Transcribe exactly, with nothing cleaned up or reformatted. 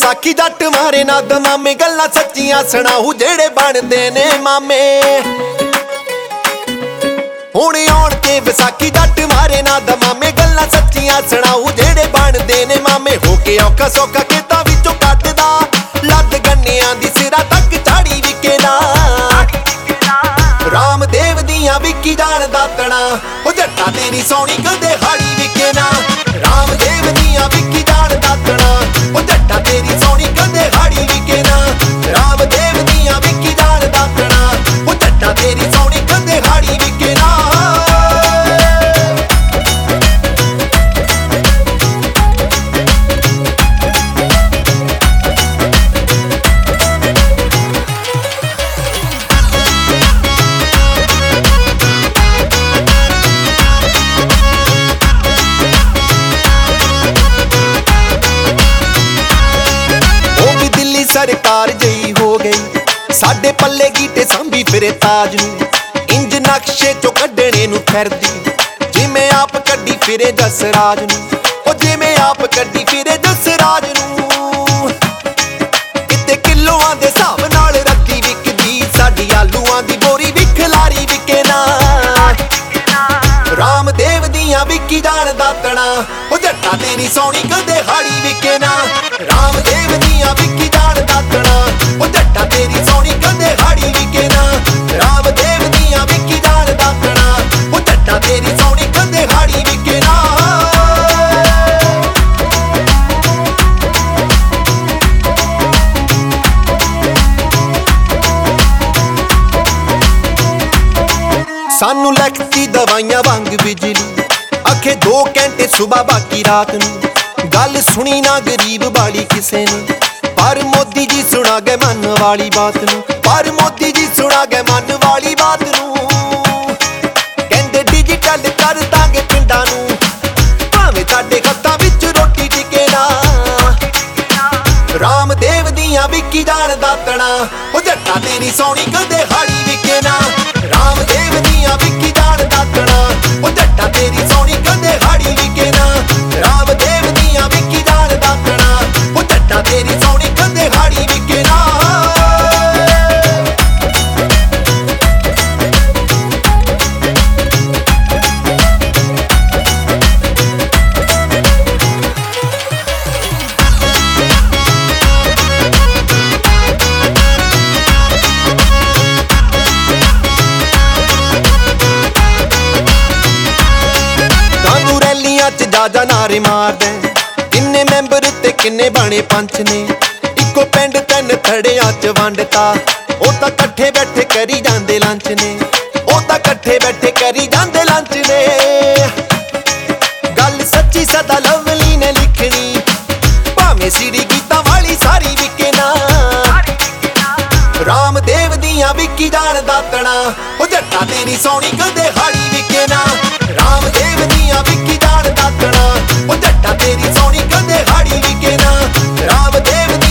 ਵਿਸਾਖੀ ਜੱਟ ਮਾਰੇ ਨਾ ਦਮਾਮੇ ਗੱਲਾਂ ਸੱਚੀਆਂ ਸੁਣਾਊ ਜਿਹੜੇ ਬਣਦੇ ਨੇ ਮਾਮੇ। ਹੁਣ ਆਉਣ ਕੇ ਵਿਸਾਖੀ ਜੱਟ ਮਾਰੇ ਨਾ ਦਮਾਮੇ ਗੱਲਾਂ ਸੱਚੀਆਂ ਸੁਣਾਊ ਜਿਹੜੇ ਬਣਦੇ ਨੇ ਮਾਮੇ। ਹੋ ਕੇ ਔਖਾ ਸੌਖਾ ਖੇਤਾਂ ਵਿੱਚੋਂ ਕੱਟਦਾ ਲੱਦ ਗੰਨਿਆਂ ਦੀ ਸਿਰਾਂ ਤੱਕ ਝਾੜੀ ਵਿਕੇ ਨਾ। ਰਾਮਦੇਵ ਦੀਆਂ ਵਿਕੀ ਜਾਣ ਦਾਤਣਾ ਉਹ ਜੱਟਾਂ ਤੇਰੀ ਸੋਹਣੀ ਕਦੇ ਹਾੜੀ ਵਿਕੇ ਨਾ। ਰਾਮਦੇਵ ਦੀਆਂ ਵਿਕੀ ਜਾਣ ਦਾਤਣਾ ਉਹ ਜੱਟਾਂ ਤੇਰੀ ਸੋਹਣੀ ਕਦੇ ਹਾੜੀ ਵਿਕੇ ਨਾ। ਰਾਮਦੇਵ ਦੀਆਂ ਵਿਕੀ ਜਾਣ ਦਾਤਣਾ ਉਹ ਜੱਟਾਂ ਤੇਰੀ ਸੋਹਣੀ ਕਦੇ ਹਾੜੀ ਵਿਕੇ ਨਾ। सरकार जई हो गई साडे पल्ले गीटे सांभी फिरे ताज नू। इंज नक्शे चो कड्डणे नू फिरदी जिवें आप कड्डी फिरे जसराज नू। ओ जिवें आप कड्डी फिरे जसराज नू। किते किलोआं दे हिसाब नाल रद्दी विकदी साडी आलूआं दी बोरी भी खिलारी विके ना। रामदेव दियां विकी जाण दातणा ओ जट्टा तेरी सोहणी कदे हाड़ी विके ना। रामदेव दियां विकी जाण दातणा ओ जट्टा तेरी सोहणी कदे हाड़ी विके ना। रामदेव दियां विकी जाण दातणा ओ जट्टा तेरी सोहणी कदे हाड़ी विके ना। सानू लखती दवाइयां वांग बिजली आखे दो घंटे सुबह बाकी रात नू। गल सुनी ना गरीब वाली किसे ने पर मोदी जी सुना गए मन वाली बात नू। पर मोदी जी सुना गए मन वाली बात नू। कहंदे डिजिटल कर दांगे पिंडां नू भावें साडे खत्तां विच रोटी टिके ना। रामदेव दियां विकी जाण दातणा ओ जट्टा तेरी सोहणी कदे हाड़ी विके ना। रामदेव दियां विकी जाण दातणा ओ जट्टा तेरी सोहणी कदे हाड़ी विके ना। रामदेव दियां विकी जाण दातणा ओ जट्टा तेरी सोहणी कदे हाड़ी विके ना। जा नारे मार दे किन्ने मैंबर ते किन्ने बने पंच ने। इको पिंड तीन थड़ियां च वंडता ओ तां कट्ठे बैठे करी जांदे लंच ने। ओ तां कट्ठे बैठे करी जांदे लंच ने। गल सच्ची सदा लवली ने लिखनी भावें सीढ़ी गीतां वाली सारी विके ना। रामदेव दियां विकी जाण दातणा ओ जट्टा तेरी सोहणी कदे हाड़ी विके ना। रामदेव दियां विकी जाण दातणा ओ जट्टा तेरी सोहणी कदे हाड़ी विके ना। रामदेव